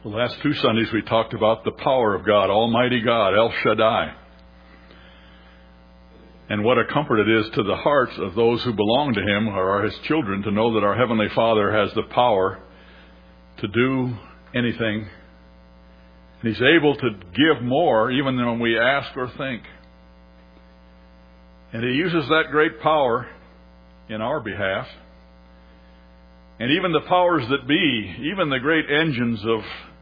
The last 2 Sundays we talked about the power of God, Almighty God, El Shaddai. And what a comfort it is to the hearts of those who belong to Him or are His children to know that our Heavenly Father has the power to do anything. And He's able to give more even than we ask or think. And He uses that great power in our behalf. And even the powers that be, even the great engines of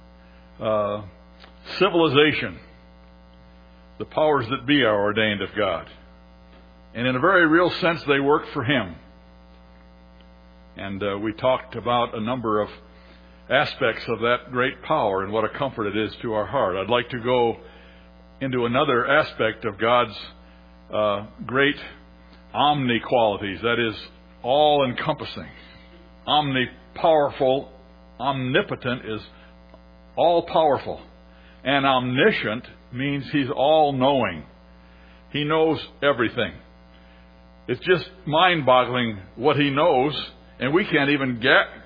civilization, the powers that be are ordained of God. And in a very real sense, they work for Him. And we talked about a number of aspects of that great power and what a comfort it is to our heart. I'd like to go into another aspect of God's great omni-qualities, that is, all-encompassing. Omnipowerful, omnipotent is all-powerful. And omniscient means He's all-knowing. He knows everything. It's just mind-boggling what He knows, and we can't even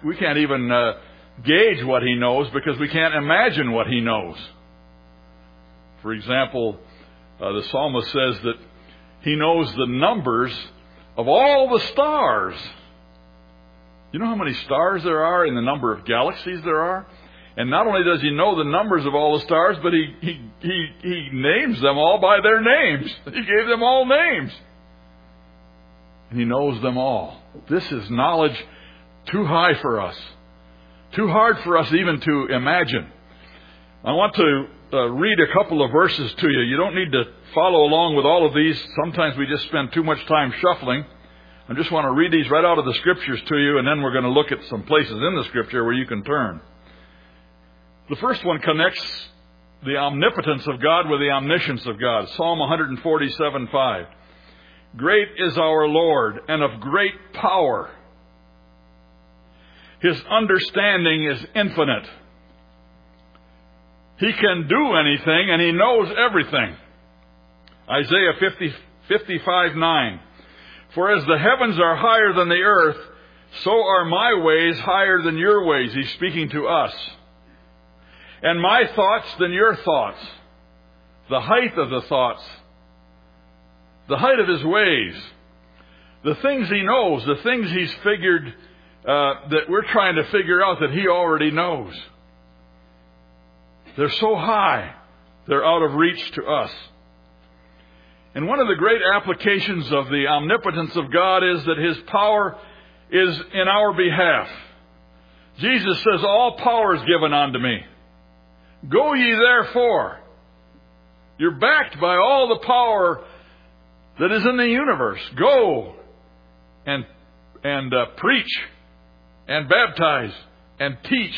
gauge what He knows because we can't imagine what He knows. For example, the psalmist says that He knows the numbers of all the stars. You know how many stars there are and the number of galaxies there are? And not only does He know the numbers of all the stars, but He names them all by their names. He gave them all names. And He knows them all. This is knowledge too high for us. Too hard for us even to imagine. I want to read a couple of verses to you. You don't need to follow along with all of these. Sometimes we just spend too much time shuffling. I just want to read these right out of the Scriptures to you, and then we're going to look at some places in the Scripture where you can turn. The first one connects the omnipotence of God with the omniscience of God. Psalm 147:5. Great is our Lord, and of great power. His understanding is infinite. He can do anything, and He knows everything. Isaiah 55:9. For as the heavens are higher than the earth, so are my ways higher than your ways. He's speaking to us. And my thoughts than your thoughts. The height of the thoughts. The height of His ways. The things He knows. The things He's figured that we're trying to figure out that He already knows. They're so high. They're out of reach to us. And one of the great applications of the omnipotence of God is that His power is in our behalf. Jesus says, all power is given unto me. Go ye therefore. You're backed by all the power that is in the universe. Go and preach and baptize and teach.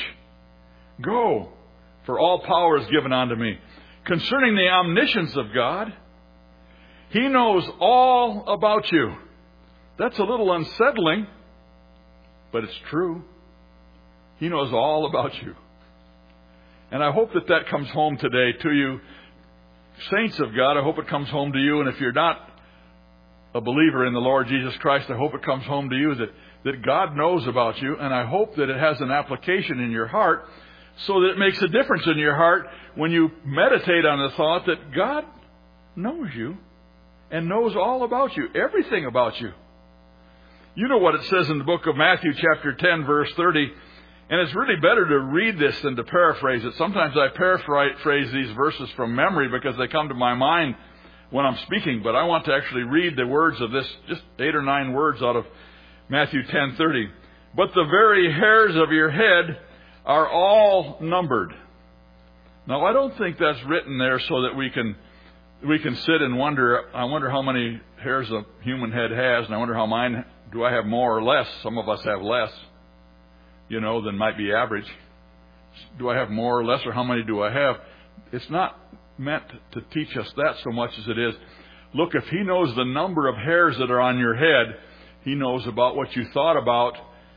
Go, for all power is given unto me. Concerning the omniscience of God, He knows all about you. That's a little unsettling, but it's true. He knows all about you. And I hope that comes home today to you. Saints of God, I hope it comes home to you. And if you're not a believer in the Lord Jesus Christ, I hope it comes home to you that God knows about you. And I hope that it has an application in your heart so that it makes a difference in your heart when you meditate on the thought that God knows you and knows all about you, everything about you. You know what it says in the book of Matthew chapter 10, verse 30. And it's really better to read this than to paraphrase it. Sometimes I paraphrase these verses from memory because they come to my mind when I'm speaking. But I want to actually read the words of this, just 8 or 9 words out of Matthew 10:30. But the very hairs of your head are all numbered. Now, I don't think that's written there so that we can sit and wonder, I wonder how many hairs a human head has, and I wonder how mine, do I have more or less? Some of us have less, than might be average. Do I have more or less, or how many do I have? It's not meant to teach us that so much as it is, look, if He knows the number of hairs that are on your head, He knows about what you thought about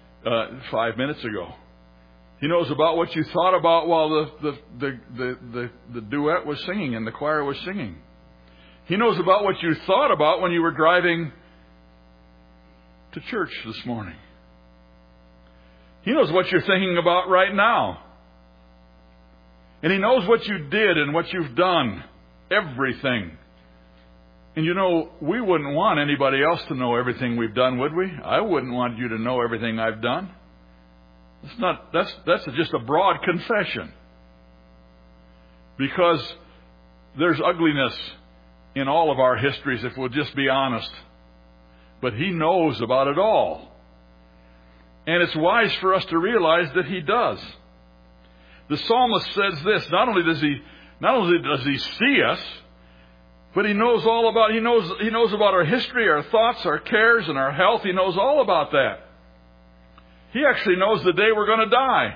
5 minutes ago. He knows about what you thought about while the duet was singing and the choir was singing. He knows about what you thought about when you were driving to church this morning. He knows what you're thinking about right now. And He knows what you did and what you've done. Everything. And you know, we wouldn't want anybody else to know everything we've done, would we? I wouldn't want you to know everything I've done. That's just a broad confession. Because there's ugliness in all of our histories, if we'll just be honest. But He knows about it all. And it's wise for us to realize that He does. The psalmist says this, not only does He see us, but He knows all about, He knows about our history, our thoughts, our cares, and our health. He knows all about that. He actually knows the day we're going to die.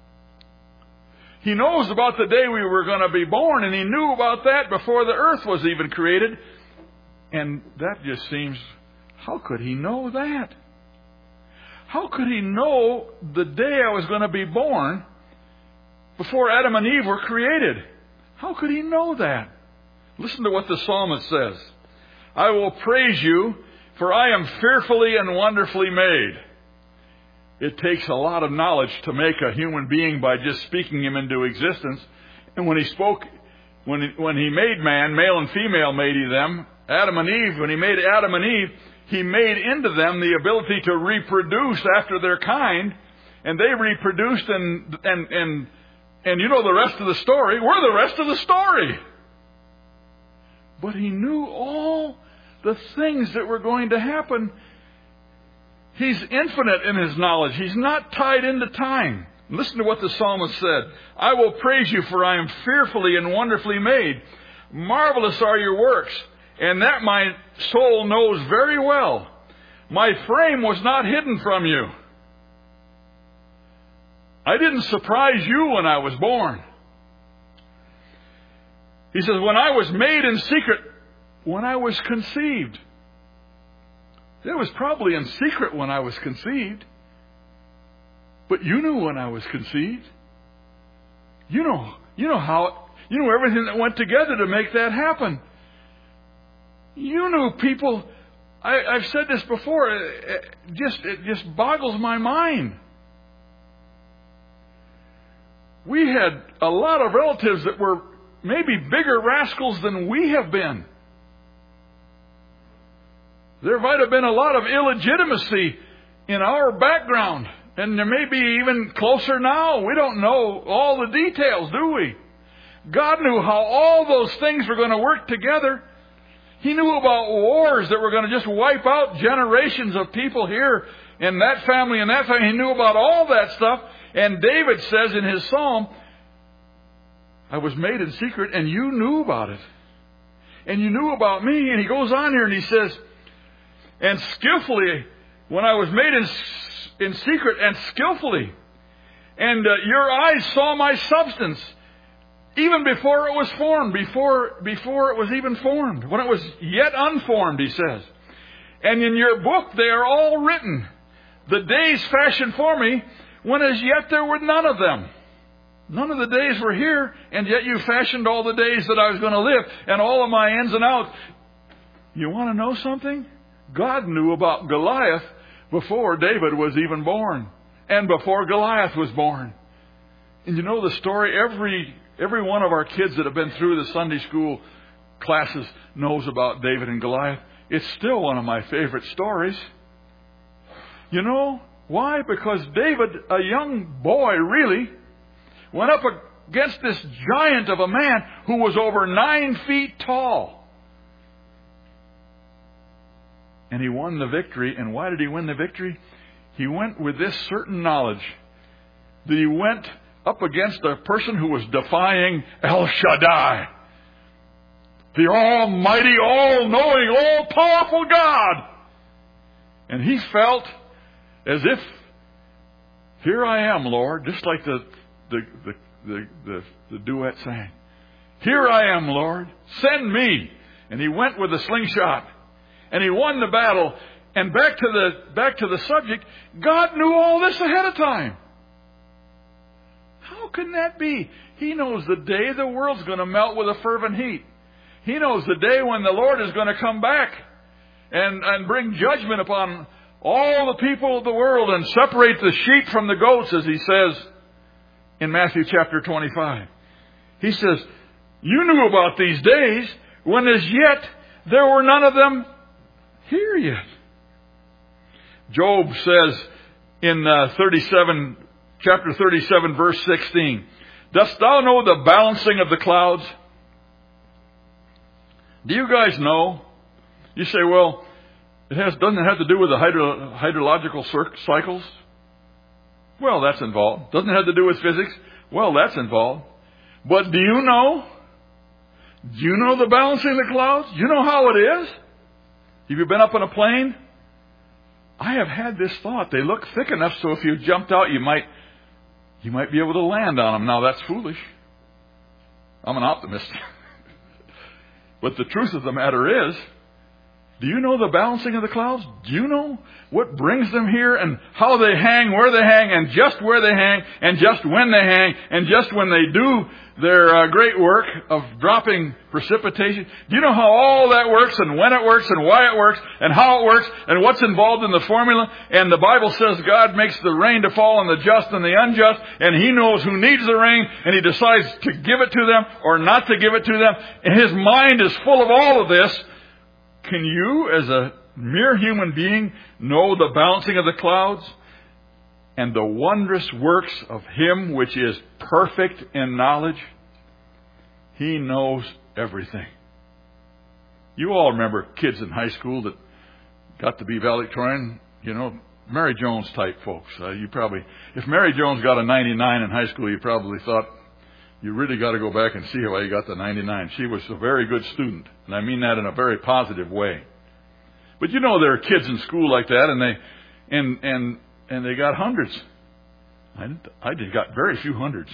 He knows about the day we were going to be born, and He knew about that before the earth was even created. And that just seems, how could He know that? How could He know the day I was going to be born before Adam and Eve were created? How could He know that? Listen to what the psalmist says. I will praise you, for I am fearfully and wonderfully made. It takes a lot of knowledge to make a human being by just speaking him into existence. And when He spoke, when He made man, male and female made He them, Adam and Eve, when He made Adam and Eve, He made into them the ability to reproduce after their kind. And they reproduced and you know the rest of the story. We're the rest of the story. But He knew all the things that were going to happen. He's infinite in His knowledge. He's not tied into time. Listen to what the psalmist said. I will praise you, for I am fearfully and wonderfully made. Marvelous are your works, and that my soul knows very well. My frame was not hidden from you. I didn't surprise you when I was born. He says, when I was made in secret, when I was conceived. It was probably in secret when I was conceived. But you knew when I was conceived. You know everything that went together to make that happen. You knew people. I've said this before. It just boggles my mind. We had a lot of relatives that were maybe bigger rascals than we have been. There might have been a lot of illegitimacy in our background. And there may be even closer now. We don't know all the details, do we? God knew how all those things were going to work together. He knew about wars that were going to just wipe out generations of people here in that family and that family. He knew about all that stuff. And David says in his psalm, I was made in secret and you knew about it. And you knew about me. And he goes on here and he says, and skillfully, when I was made in secret and skillfully, and your eyes saw my substance, even before it was formed, before it was even formed, when it was yet unformed, he says. And in your book they are all written, the days fashioned for me, when as yet there were none of them. None of the days were here, and yet you fashioned all the days that I was going to live, and all of my ins and outs. You want to know something? God knew about Goliath before David was even born, and before Goliath was born. And you know the story, every one of our kids that have been through the Sunday school classes knows about David and Goliath. It's still one of my favorite stories. You know why? Because David, a young boy really, went up against this giant of a man who was over 9 feet tall. And he won the victory. And why did he win the victory? He went with this certain knowledge that he went up against a person who was defying El Shaddai, the almighty, all-knowing, all-powerful God. And he felt as if, here I am, Lord, just like the duet sang. Here I am, Lord, send me. And he went with a slingshot. And he won the battle. And back to the subject, God knew all this ahead of time. How can that be? He knows the day the world's going to melt with a fervent heat. He knows the day when the Lord is going to come back and bring judgment upon all the people of the world and separate the sheep from the goats, as he says in Matthew chapter 25. He says, you knew about these days when as yet there were none of them here yet. Job says in chapter 37, verse 16, dost thou know the balancing of the clouds? Do you guys know? You say, well, doesn't it have to do with the hydrological cycles? Well, that's involved. Doesn't it have to do with physics? Well, that's involved. But do you know? Do you know the balancing of the clouds? Do you know how it is? Have you been up on a plane? I have had this thought. They look thick enough so if you jumped out, you might be able to land on them. Now, that's foolish. I'm an optimist. But the truth of the matter is, do you know the balancing of the clouds? Do you know what brings them here and how they hang, where they hang, and just where they hang, and just when they hang, and just when they do their great work of dropping precipitation? Do you know how all that works, and when it works, and why it works, and how it works, and what's involved in the formula? And the Bible says God makes the rain to fall on the just and the unjust, and He knows who needs the rain, and He decides to give it to them or not to give it to them. And His mind is full of all of this. Can you, as a mere human being, know the balancing of the clouds and the wondrous works of Him which is perfect in knowledge? He knows everything. You all remember kids in high school that got to be valedictorian, Mary Jones type folks. If Mary Jones got a 99 in high school, you probably thought, you really got to go back and see how you got the 99. She was a very good student, and I mean that in a very positive way. But there are kids in school like that, and they got hundreds. I just got very few hundreds.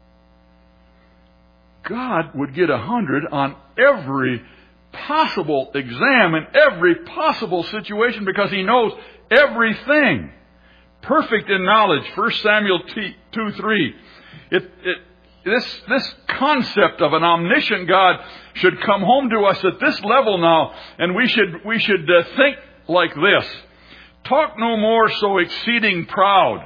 God would get 100 on every possible exam in every possible situation because He knows everything. Perfect in knowledge. 1 Samuel 2:3. This concept of an omniscient God should come home to us at this level now, and we should think like this. Talk no more so exceeding proud.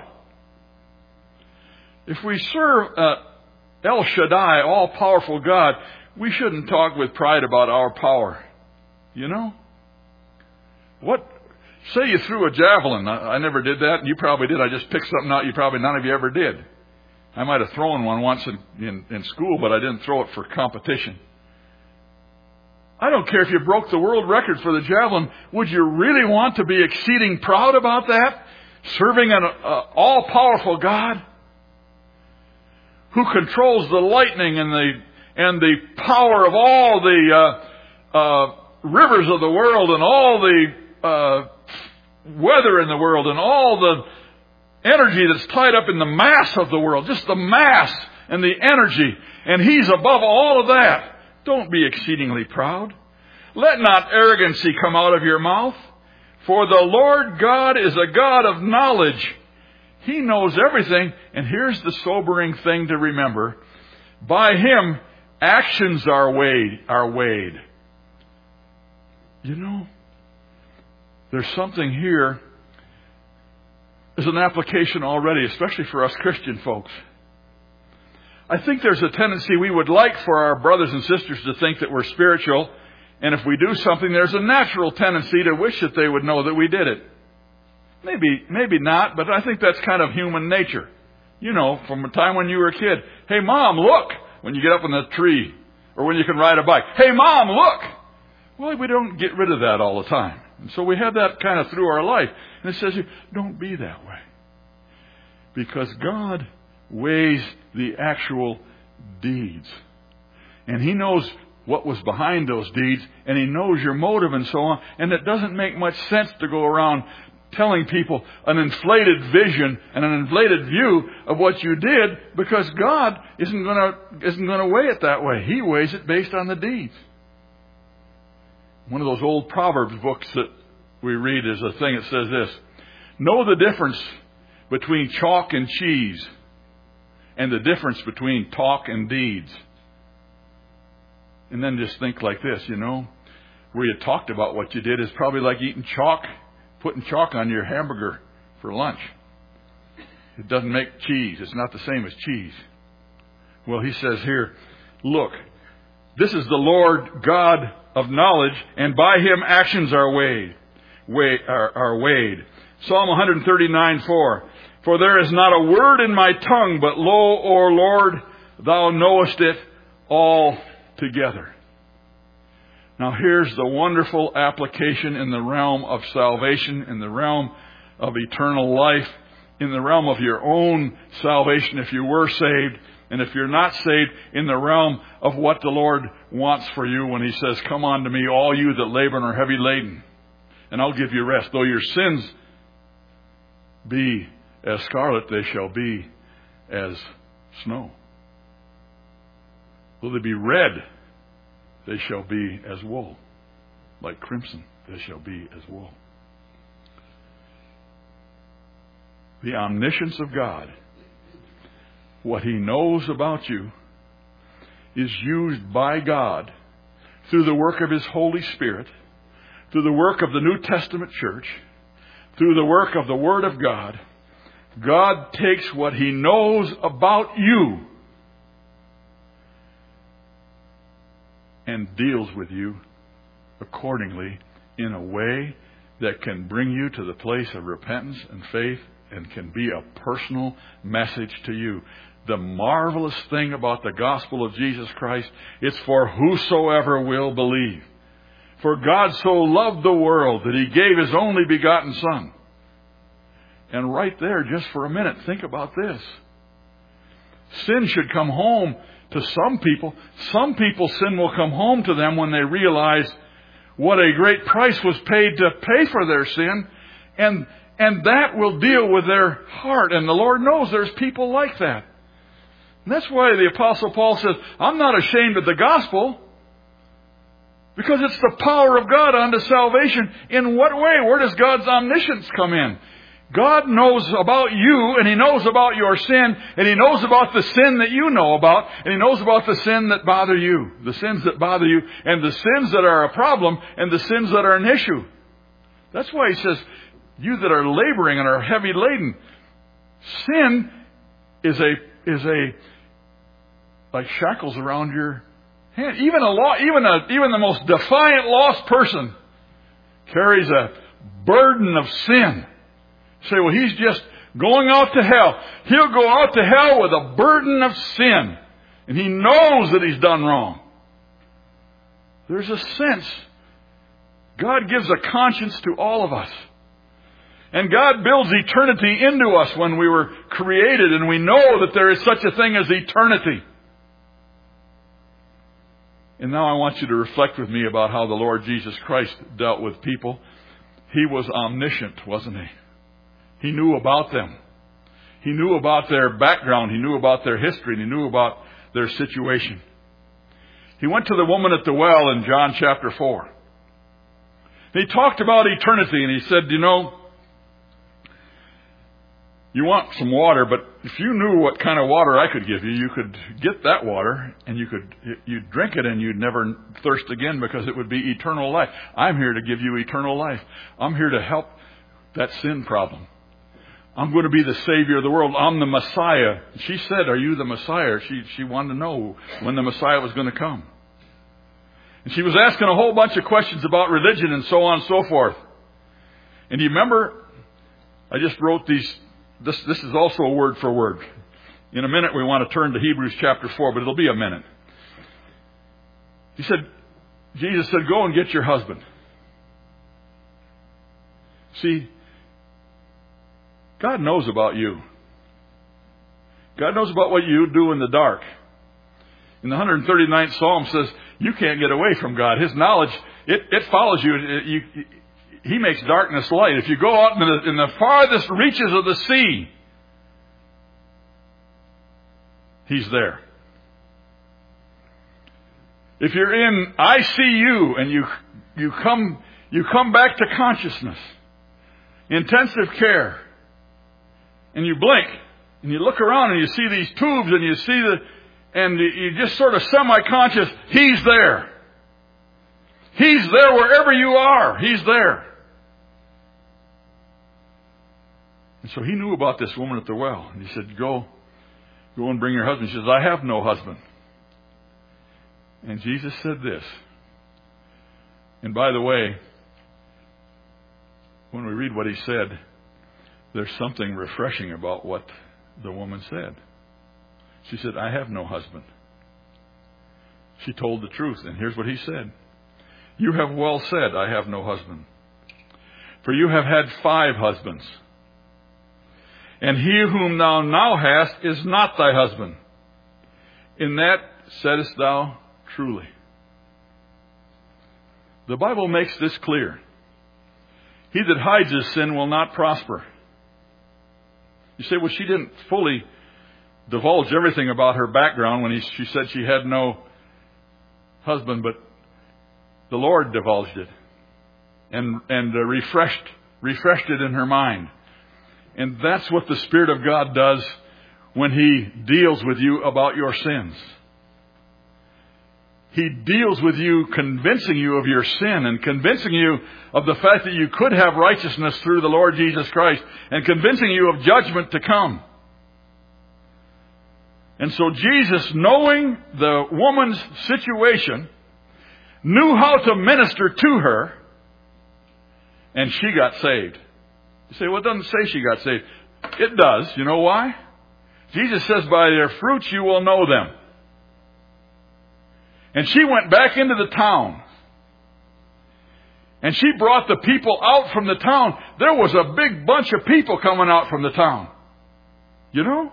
If we serve El Shaddai, all-powerful God, we shouldn't talk with pride about our power. Say you threw a javelin. I never did that, and you probably did. I just picked something out none of you ever did. I might have thrown one once in school, but I didn't throw it for competition. I don't care if you broke the world record for the javelin. Would you really want to be exceeding proud about that? Serving an all-powerful God who controls the lightning and the power of all the rivers of the world and all the weather in the world and all the energy that's tied up in the mass of the world, just the mass and the energy, and He's above all of that. Don't be exceedingly proud. Let not arrogancy come out of your mouth, for the Lord God is a God of knowledge. He knows everything, and here's the sobering thing to remember. By Him, actions are weighed. There's something here. There's an application already, especially for us Christian folks. I think there's a tendency we would like for our brothers and sisters to think that we're spiritual, and if we do something, there's a natural tendency to wish that they would know that we did it. Maybe not, but I think that's kind of human nature. From the time when you were a kid. Hey, Mom, look! When you get up in the tree, or when you can ride a bike. Hey, Mom, look! Well, we don't get rid of that all the time. And so we have that kind of through our life. And it says, don't be that way. Because God weighs the actual deeds. And He knows what was behind those deeds. And He knows your motive and so on. And it doesn't make much sense to go around telling people an inflated vision and an inflated view of what you did, because God isn't going to weigh it that way. He weighs it based on the deeds. One of those old Proverbs books that we read is a thing that says this: know the difference between chalk and cheese and the difference between talk and deeds. And then just think like this, where you talked about what you did is probably like eating chalk, putting chalk on your hamburger for lunch. It doesn't make cheese. It's not the same as cheese. Well, he says here, Look, this is the Lord God of knowledge, and by him actions are weighed. Psalm 139:4. For there is not a word in my tongue, but lo, O Lord, thou knowest it altogether. Now here's the wonderful application in the realm of salvation, in the realm of eternal life, in the realm of your own salvation if you were saved, and if you're not saved, in the realm of what the Lord wants for you when he says, come unto me, all you that labor and are heavy laden, and I'll give you rest. Though your sins be as scarlet, they shall be as snow. Though they be red, they shall be as wool. Like crimson, they shall be as wool. The omniscience of God, what he knows about you, is used by God through the work of his Holy Spirit, through the work of the New Testament church, through the work of the Word of God. God takes what he knows about you and deals with you accordingly in a way that can bring you to the place of repentance and faith and can be a personal message to you. The marvelous thing about the gospel of Jesus Christ, it's for whosoever will believe. For God so loved the world that he gave his only begotten Son. And right there, just for a minute, think about this. Sin should come home to some people. Some people, sin will come home to them when they realize what a great price was paid to pay for their sin. And that will deal with their heart. And the Lord knows there's people like that. And that's why the Apostle Paul says, I'm not ashamed of the gospel, because it's the power of God unto salvation. In what way? Where does God's omniscience come in? God knows about you, and he knows about your sin, and he knows about the sin that you know about, and he knows about the sin that bother you, the sins that bother you, and the sins that are a problem, and the sins that are an issue. That's why he says, you that are laboring and are heavy laden, sin is like shackles around your hand. Even the most defiant lost person carries a burden of sin. Say, well, he's just going out to hell. He'll go out to hell with a burden of sin. And he knows that he's done wrong. There's a sense. God gives a conscience to all of us. And God builds eternity into us when we were created. And we know that there is such a thing as eternity. And now I want you to reflect with me about how the Lord Jesus Christ dealt with people. He was omniscient, wasn't he? He knew about them. He knew about their background. He knew about their history. And he knew about their situation. He went to the woman at the well in John chapter 4. He talked about eternity, and he said, you know, you want some water, but if you knew what kind of water I could give you, you could get that water, and you'd drink it, and you'd never thirst again, because it would be eternal life. I'm here to give you eternal life. I'm here to help that sin problem. I'm going to be the Savior of the world. I'm the Messiah. She said, are you the Messiah? She wanted to know when the Messiah was going to come. And she was asking a whole bunch of questions about religion and so on and so forth. And do you remember, I just wrote these. This is also a word for word. In a minute we want to turn to Hebrews chapter 4, but it'll be a minute. Jesus said, go and get your husband. See, God knows about you. God knows about what you do in the dark. In the 139th Psalm says, you can't get away from God. His knowledge, it follows you. He makes darkness light. If you go out in the farthest reaches of the sea, he's there. If you're in ICU and you come back to consciousness, intensive care, and you blink, and you look around and you see these tubes and you see and you just sort of semi-conscious, he's there. He's there wherever you are. He's there. And so he knew about this woman at the well. And he said, go and bring your husband. She says, I have no husband. And Jesus said this. And by the way, when we read what he said, there's something refreshing about what the woman said. She said, I have no husband. She told the truth, and here's what he said. You have well said, I have no husband. For you have had 5 husbands, and he whom thou now hast is not thy husband. In that saidst thou truly. The Bible makes this clear. He that hides his sin will not prosper. You say, well, she didn't fully divulge everything about her background when she said she had no husband, but the Lord divulged it and refreshed it in her mind. And that's what the Spirit of God does when He deals with you about your sins. He deals with you, convincing you of your sin and convincing you of the fact that you could have righteousness through the Lord Jesus Christ and convincing you of judgment to come. And so Jesus, knowing the woman's situation, knew how to minister to her, and she got saved. You say, well, it doesn't say she got saved. It does. You know why? Jesus says, by their fruits you will know them. And she went back into the town. And she brought the people out from the town. There was a big bunch of people coming out from the town. You know?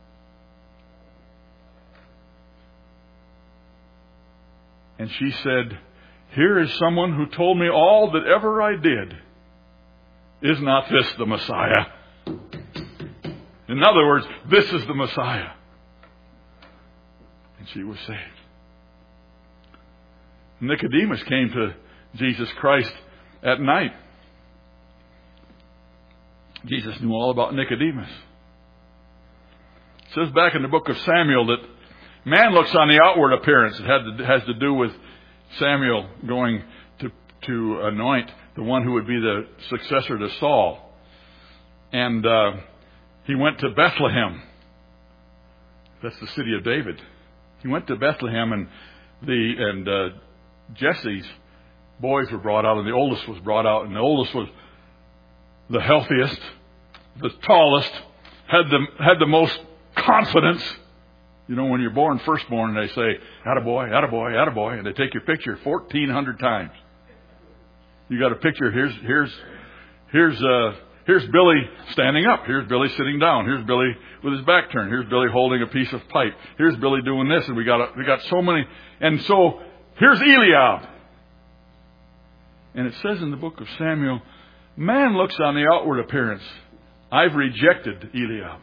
And she said, here is someone who told me all that ever I did. Is not this the Messiah? In other words, this is the Messiah. And she was saved. Nicodemus came to Jesus Christ at night. Jesus knew all about Nicodemus. It says back in the book of Samuel that man looks on the outward appearance. It has to do with Samuel going to anoint the one who would be the successor to Saul. And he went to Bethlehem. That's the city of David. He went to Bethlehem, and Jesse's boys were brought out, and the oldest was brought out, and the oldest was the healthiest, the tallest, had the most confidence. You know, when you're born firstborn, they say, attaboy, attaboy, attaboy, and they take your picture 1,400 times. You got a picture. Here's Billy standing up. Here's Billy sitting down. Here's Billy with his back turned. Here's Billy holding a piece of pipe. Here's Billy doing this, and we got so many. And so here's Eliab. And it says in the book of Samuel, man looks on the outward appearance. I've rejected Eliab.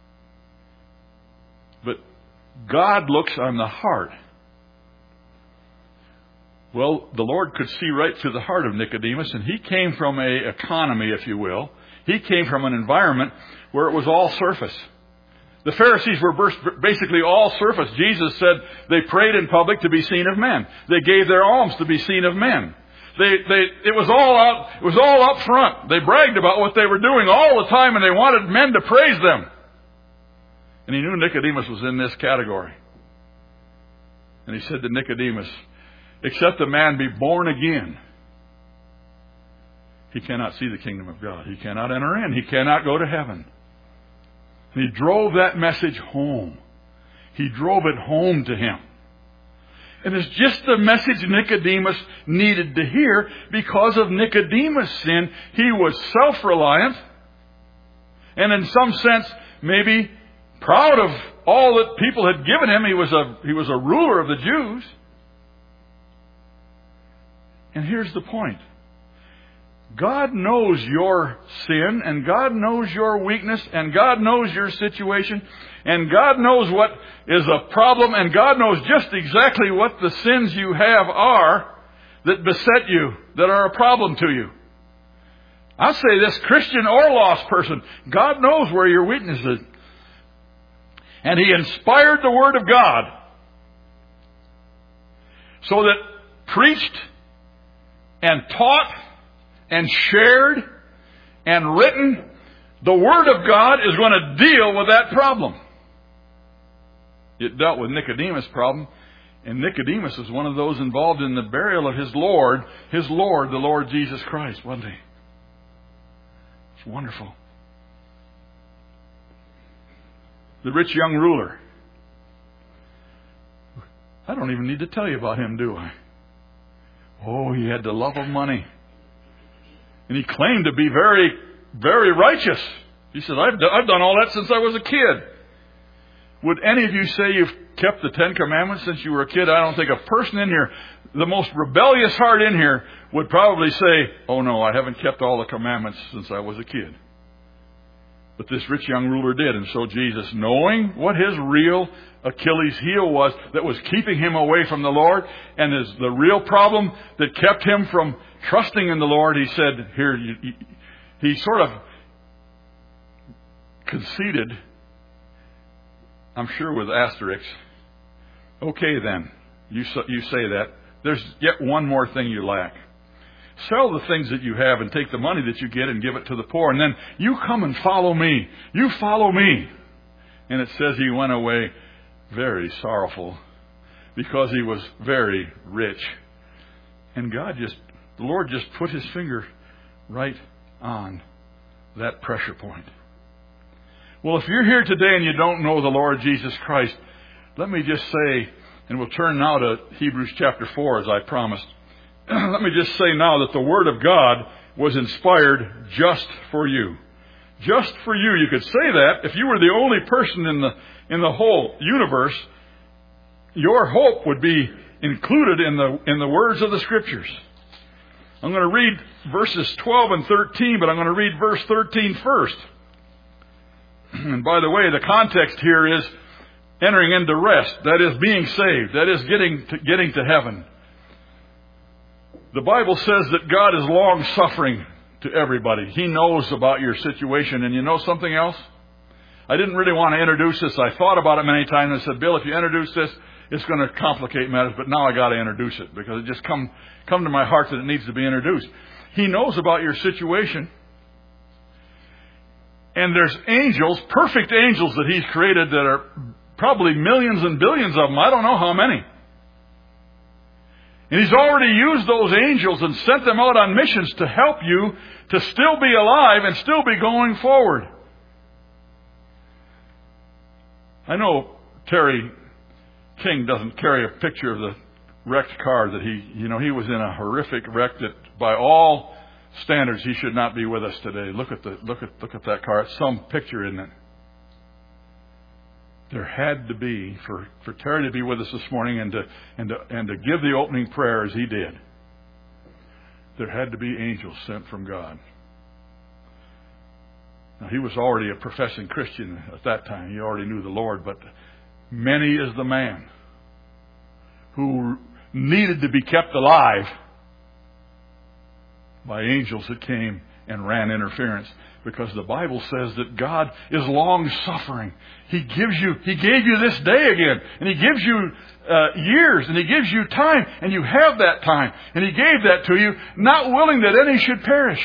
But God looks on the heart. Well, the Lord could see right through the heart of Nicodemus, and he came from an economy, if you will. He came from an environment where it was all surface. The Pharisees were basically all surface. Jesus said they prayed in public to be seen of men. They gave their alms to be seen of men. It was all up front. They bragged about what they were doing all the time, and they wanted men to praise them. And he knew Nicodemus was in this category. And he said to Nicodemus, except a man be born again, he cannot see the kingdom of God. He cannot enter in. He cannot go to heaven. And he drove that message home. He drove it home to him. And it's just the message Nicodemus needed to hear. Because of Nicodemus' sin, he was self-reliant. And in some sense, maybe proud of all that people had given him. He was a ruler of the Jews. And here's the point. God knows your sin, and God knows your weakness, and God knows your situation, and God knows what is a problem, and God knows just exactly what the sins you have are that beset you, that are a problem to you. I'll say this, Christian or lost person, God knows where your weakness is. And He inspired the Word of God so that preached and taught and shared and written, the Word of God is going to deal with that problem. It dealt with Nicodemus' problem. And Nicodemus was one of those involved in the burial of his Lord, the Lord Jesus Christ, wasn't he? It's wonderful. The rich young ruler. I don't even need to tell you about him, do I? Oh, he had the love of money. And he claimed to be very, very righteous. He said, I've done all that since I was a kid. Would any of you say you've kept the 10 Commandments since you were a kid? I don't think a person in here, the most rebellious heart in here, would probably say, oh no, I haven't kept all the commandments since I was a kid. But this rich young ruler did. And so Jesus, knowing what his real Achilles heel was that was keeping him away from the Lord, and is the real problem that kept him from trusting in the Lord, he said, he sort of conceded, I'm sure with asterisks. Okay then, you say that. There's yet one more thing you lack. Sell the things that you have and take the money that you get and give it to the poor. And then you come and follow me. You follow me. And it says he went away very sorrowful because he was very rich. And the Lord just put his finger right on that pressure point. Well, if you're here today and you don't know the Lord Jesus Christ, let me just say, and we'll turn now to Hebrews chapter 4 as I promised. Let me just say now that the Word of God was inspired just for you. Just for you. You could say that if you were the only person in the whole universe, your hope would be included in the words of the Scriptures. I'm going to read verses 12 and 13, but I'm going to read verse 13 first. And by the way, the context here is entering into rest. That is being saved. That is getting to heaven. The Bible says that God is long-suffering to everybody. He knows about your situation. And you know something else? I didn't really want to introduce this. I thought about it many times and I said, Bill, if you introduce this, it's going to complicate matters. But now I got to introduce it because it just come to my heart that it needs to be introduced. He knows about your situation. And there's angels, perfect angels that He's created that are probably millions and billions of them. I don't know how many. And He's already used those angels and sent them out on missions to help you to still be alive and still be going forward. I know Terry King doesn't carry a picture of the wrecked car that he was in a horrific wreck that by all standards he should not be with us today. Look at that car. It's some picture, isn't it? There had to be, for Terry to be with us this morning and to give the opening prayer as he did, there had to be angels sent from God. Now, he was already a professing Christian at that time. He already knew the Lord, but many is the man who needed to be kept alive by angels that came and ran interference. Because the Bible says that God is long-suffering. He gave you this day again. And He gives you years. And He gives you time. And you have that time. And He gave that to you, not willing that any should perish.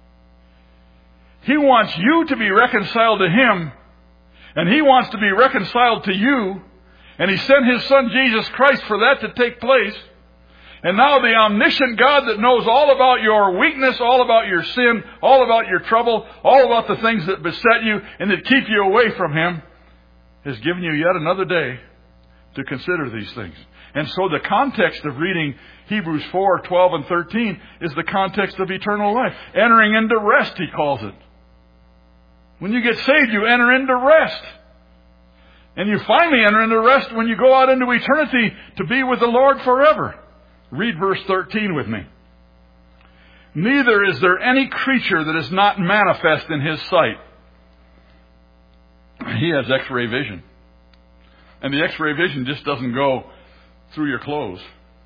He wants you to be reconciled to Him. And He wants to be reconciled to you. And He sent His Son Jesus Christ for that to take place. And now the omniscient God that knows all about your weakness, all about your sin, all about your trouble, all about the things that beset you and that keep you away from Him, has given you yet another day to consider these things. And so the context of reading Hebrews 4, 12 and 13 is the context of eternal life. Entering into rest, he calls it. When you get saved, you enter into rest. And you finally enter into rest when you go out into eternity to be with the Lord forever. Read verse 13 with me. Neither is there any creature that is not manifest in His sight. He has X-ray vision. And the X-ray vision just doesn't go through your clothes.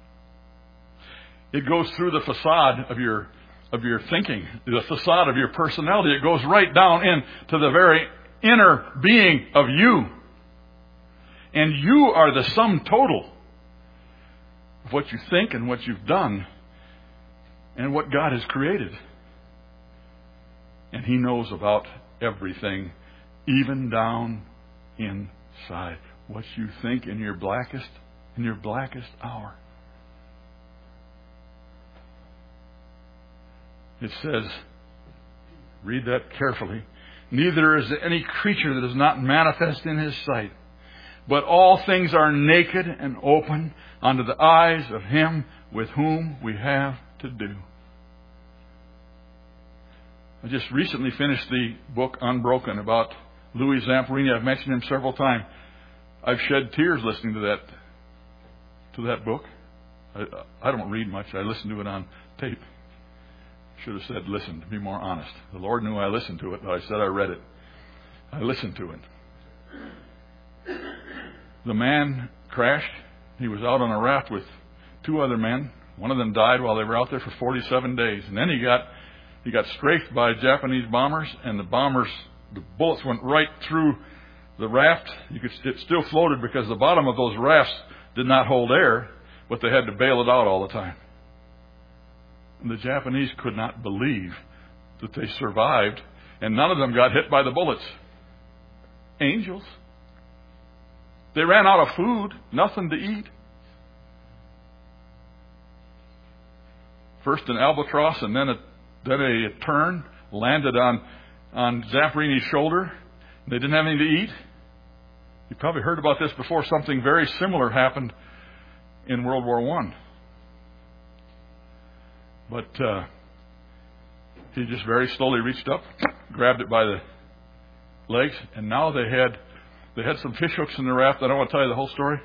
It goes through the facade of your thinking, the facade of your personality. It goes right down into the very inner being of you. And you are the sum total of what you think and what you've done and what God has created. And He knows about everything, even down inside. What you think in your blackest in your blackest hour. It says, read that carefully, neither is any creature that is not manifest in his sight, but all things are naked and open unto the eyes of him with whom we have to do. I just recently finished the book Unbroken about Louis Zamperini. I've mentioned him several times. I've shed tears listening to that book. I don't read much. I listen to it on tape. Should have said listen, to be more honest. The Lord knew I listened to it, but I said I read it. I listened to it. The man crashed. He was out on a raft with two other men. One of them died while they were out there for 47 days. And then he got strafed by Japanese bombers, and the bullets went right through the raft. It still floated because the bottom of those rafts did not hold air, but they had to bail it out all the time. And the Japanese could not believe that they survived, and none of them got hit by the bullets. Angels. They ran out of food, nothing to eat. First an albatross, and then a tern landed on Zamperini's shoulder. They didn't have anything to eat. You probably heard about this before. Something very similar happened in World War I. But he just very slowly reached up, grabbed it by the legs, and now they had some fish hooks in the raft. I don't want to tell you the whole story.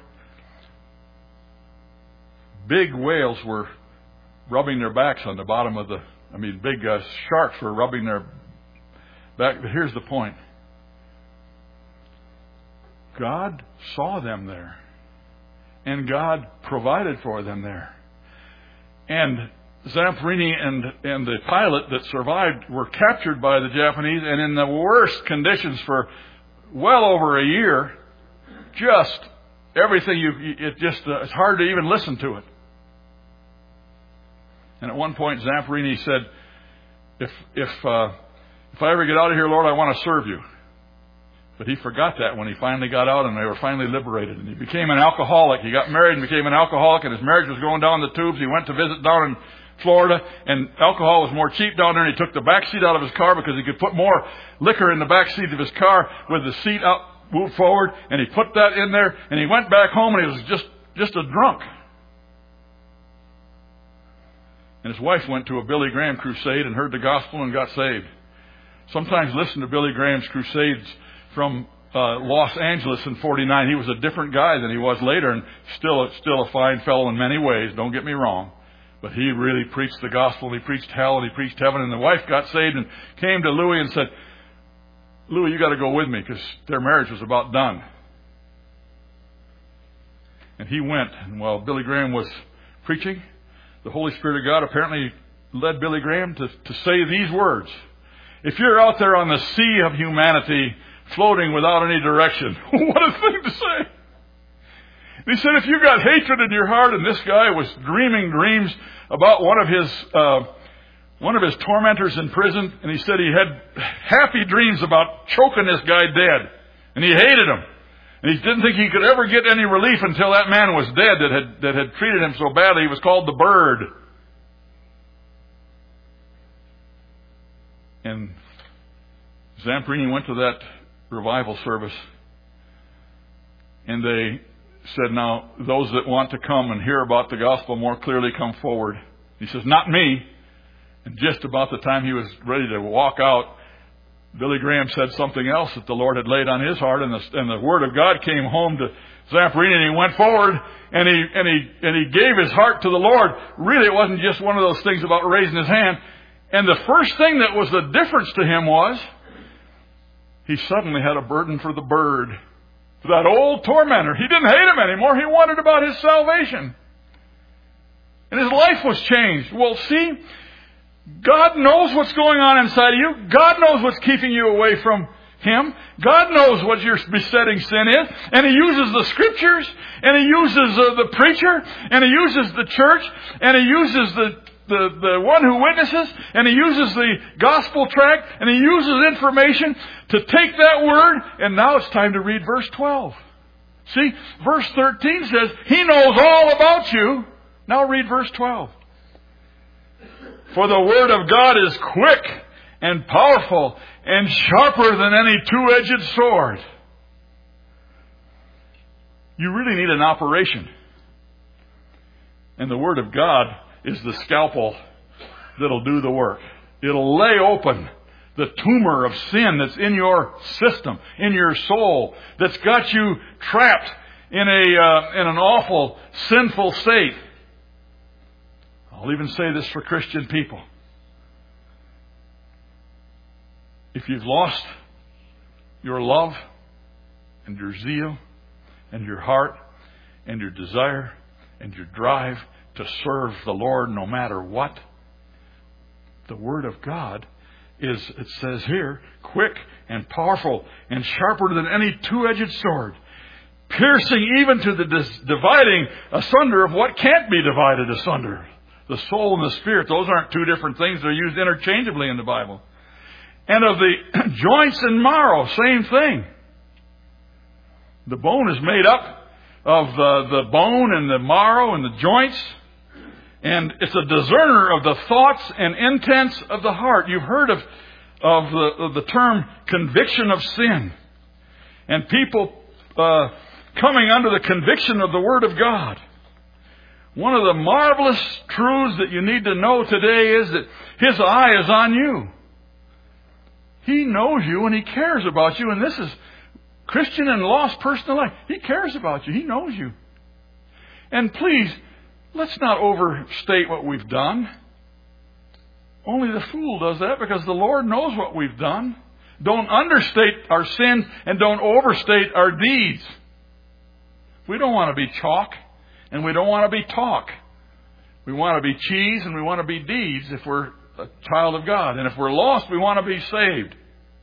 Big whales were rubbing their backs on the bottom of big sharks were rubbing their back. But here's the point. God saw them there, and God provided for them there. And Zamperini and the pilot that survived were captured by the Japanese, and in the worst conditions for well over a year. Just everything it's hard to even listen to it. And at one point, Zamperini said, "If I ever get out of here, Lord, I want to serve you." But he forgot that when he finally got out and they were finally liberated. And he became an alcoholic. He got married and became an alcoholic, and his marriage was going down the tubes. He went to visit down in Florida, and alcohol was more cheap down there, and he took the back seat out of his car because he could put more liquor in the back seat of his car with the seat up, moved forward, and he put that in there, and he went back home, and he was just a drunk. And his wife went to a Billy Graham crusade and heard the gospel and got saved. Sometimes listen to Billy Graham's crusades from Los Angeles in '49. He was a different guy than he was later, and still a fine fellow in many ways, don't get me wrong. But he really preached the gospel, and he preached hell, and he preached heaven. And the wife got saved and came to Louis and said, "Louis, you got to go with me," because their marriage was about done. And he went. And while Billy Graham was preaching, the Holy Spirit of God apparently led Billy Graham to say these words. If you're out there on the sea of humanity, floating without any direction, what a thing to say. He said, if you got hatred in your heart, and this guy was dreaming dreams about one of his tormentors in prison, and he said he had happy dreams about choking this guy dead, and he hated him, and he didn't think he could ever get any relief until that man was dead that had treated him so badly. He was called the Bird. And Zamperini went to that revival service, and they said, now, those that want to come and hear about the gospel more clearly, come forward. He says, not me. And just about the time he was ready to walk out, Billy Graham said something else that the Lord had laid on his heart, and the word of God came home to Zamperini, and he went forward, and he gave his heart to the Lord. Really, it wasn't just one of those things about raising his hand. And the first thing that was the difference to him was he suddenly had a burden for the Bird. That old tormentor. He didn't hate him anymore. He wondered about his salvation. And his life was changed. Well, see, God knows what's going on inside of you. God knows what's keeping you away from Him. God knows what your besetting sin is. And He uses the Scriptures. And He uses the preacher. And He uses the church. And He uses the one who witnesses, and He uses the gospel tract, and He uses information to take that word, and now it's time to read verse 12. See, verse 13 says, He knows all about you. Now read verse 12. For the Word of God is quick and powerful and sharper than any two-edged sword. You really need an operation. And the Word of God is the scalpel that'll do the work. It'll lay open the tumor of sin that's in your system, in your soul, that's got you trapped in an awful, sinful state. I'll even say this for Christian people. If you've lost your love and your zeal and your heart and your desire and your drive to serve the Lord no matter what, the Word of God is, it says here, quick and powerful and sharper than any two-edged sword, piercing even to the dividing asunder of what can't be divided asunder. The soul and the spirit, those aren't two different things. They're used interchangeably in the Bible. And of the joints and marrow, same thing. The bone is made up of the bone and the marrow and the joints. And it's a discerner of the thoughts and intents of the heart. You've heard of the term conviction of sin. And people coming under the conviction of the Word of God. One of the marvelous truths that you need to know today is that His eye is on you. He knows you and He cares about you. And this is Christian and lost person alike. He cares about you. He knows you. And please, let's not overstate what we've done. Only the fool does that, because the Lord knows what we've done. Don't understate our sins and don't overstate our deeds. We don't want to be chalk and we don't want to be talk. We want to be cheese and we want to be deeds if we're a child of God. And if we're lost, we want to be saved.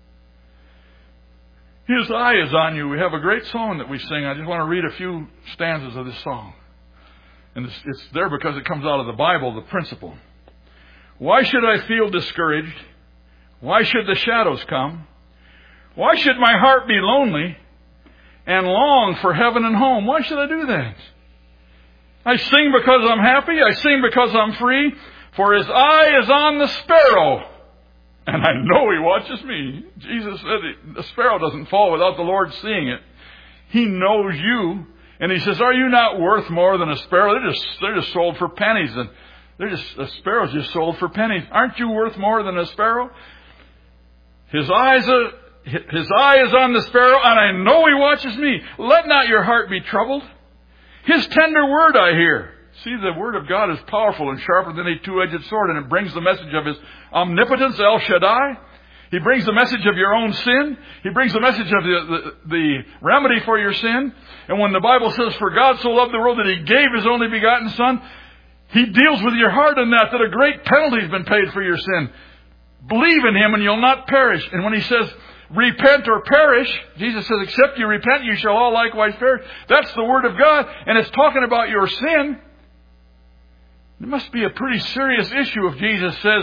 His eye is on you. We have a great song that we sing. I just want to read a few stanzas of this song. And it's there because it comes out of the Bible, the principle. Why should I feel discouraged? Why should the shadows come? Why should my heart be lonely and long for heaven and home? Why should I do that? I sing because I'm happy. I sing because I'm free. For His eye is on the sparrow. And I know He watches me. Jesus said the sparrow doesn't fall without the Lord seeing it. He knows you. And He says, are you not worth more than a sparrow? They're just sold for pennies. And a sparrow's just sold for pennies. Aren't you worth more than a sparrow? His eye is on the sparrow, and I know He watches me. Let not your heart be troubled. His tender word I hear. See, the Word of God is powerful and sharper than a two-edged sword, and it brings the message of His omnipotence, El Shaddai. He brings the message of your own sin. He brings the message of the remedy for your sin. And when the Bible says, for God so loved the world that He gave His only begotten Son, He deals with your heart in that a great penalty has been paid for your sin. Believe in Him and you'll not perish. And when He says, repent or perish, Jesus says, except you repent, you shall all likewise perish. That's the Word of God, and it's talking about your sin. It must be a pretty serious issue if Jesus says,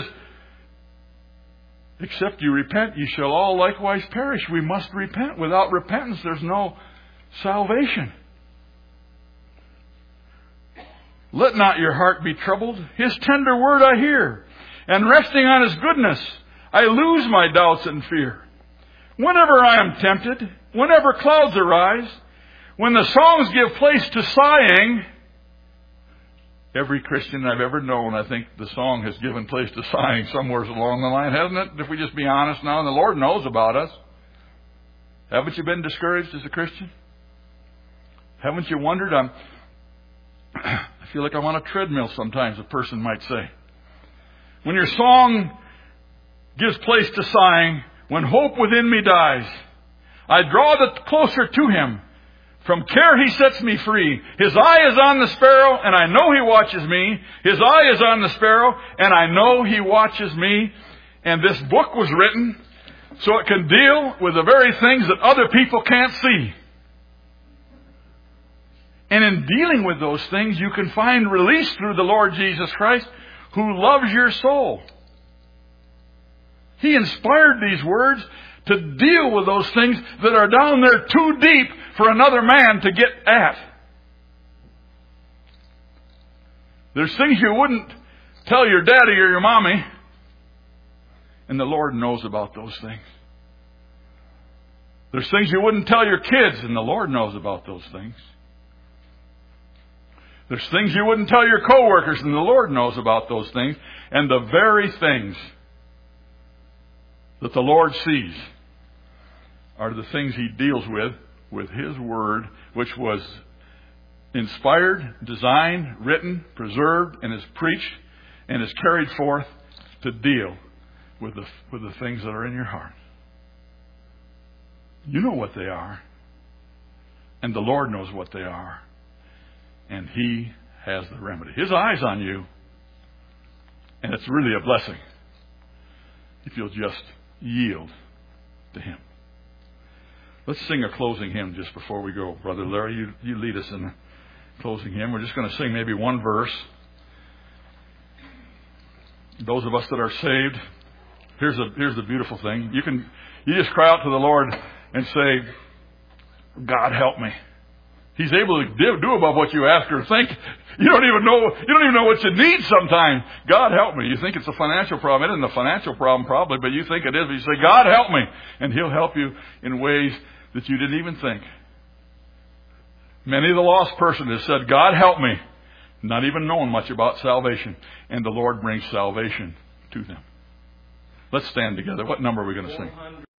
except you repent, you shall all likewise perish. We must repent. Without repentance, there's no salvation. Let not your heart be troubled. His tender word I hear, and resting on His goodness, I lose my doubts and fear. Whenever I am tempted, whenever clouds arise, when the songs give place to sighing, every Christian I've ever known, I think the song has given place to sighing somewhere along the line, hasn't it? If we just be honest now, and the Lord knows about us. Haven't you been discouraged as a Christian? Haven't you wondered? I feel like I'm on a treadmill sometimes, a person might say. When your song gives place to sighing, when hope within me dies, I draw closer to Him. From care He sets me free. His eye is on the sparrow, and I know He watches me. His eye is on the sparrow, and I know He watches me. And this book was written so it can deal with the very things that other people can't see. And in dealing with those things, you can find release through the Lord Jesus Christ, who loves your soul. He inspired these words to deal with those things that are down there too deep for another man to get at. There's things you wouldn't tell your daddy or your mommy, and the Lord knows about those things. There's things you wouldn't tell your kids, and the Lord knows about those things. There's things you wouldn't tell your coworkers, and the Lord knows about those things. And the very things that the Lord sees are the things He deals with His Word, which was inspired, designed, written, preserved, and is preached, and is carried forth to deal with the things that are in your heart. You know what they are, and the Lord knows what they are, and He has the remedy. His eye's on you, and it's really a blessing if you'll just yield to Him. Let's sing a closing hymn just before we go. Brother Larry, you lead us in the closing hymn. We're just going to sing maybe one verse. Those of us that are saved, here's the beautiful thing. You just cry out to the Lord and say, God help me. He's able to do above what you ask or think. You don't even know what you need sometimes. God help me. You think it's a financial problem. It isn't a financial problem probably, but you think it is. But you say, God help me. And He'll help you in ways that you didn't even think. Many of the lost person has said, God help me, not even knowing much about salvation. And the Lord brings salvation to them. Let's stand together. What number are we going to sing?